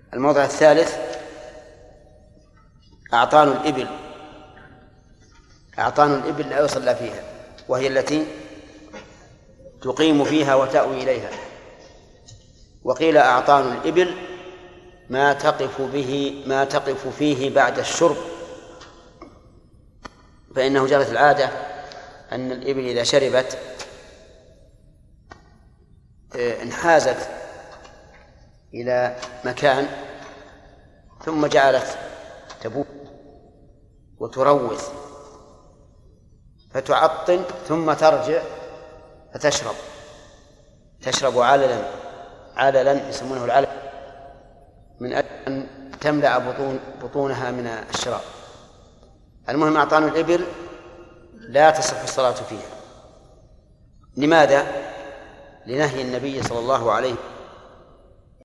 الموضع الثالث أعطان الإبل. أعطان الإبل لا يصلى فيها، وهي التي تقيم فيها وتأوي إليها. وقيل أعطان الإبل ما تقف فيه بعد الشرب، فإنه جرت العادة أن الإبل إذا شربت انحازت إلى مكان ثم جعلت تبول وتروث فتعطن ثم ترجع تشرب عللا يسمونه العلل، من أجل أن تملأ بطونها من الشراب. المهم أعطان الإبل لا تصح الصلاة فيها. لماذا؟ لنهي النبي صلى الله عليه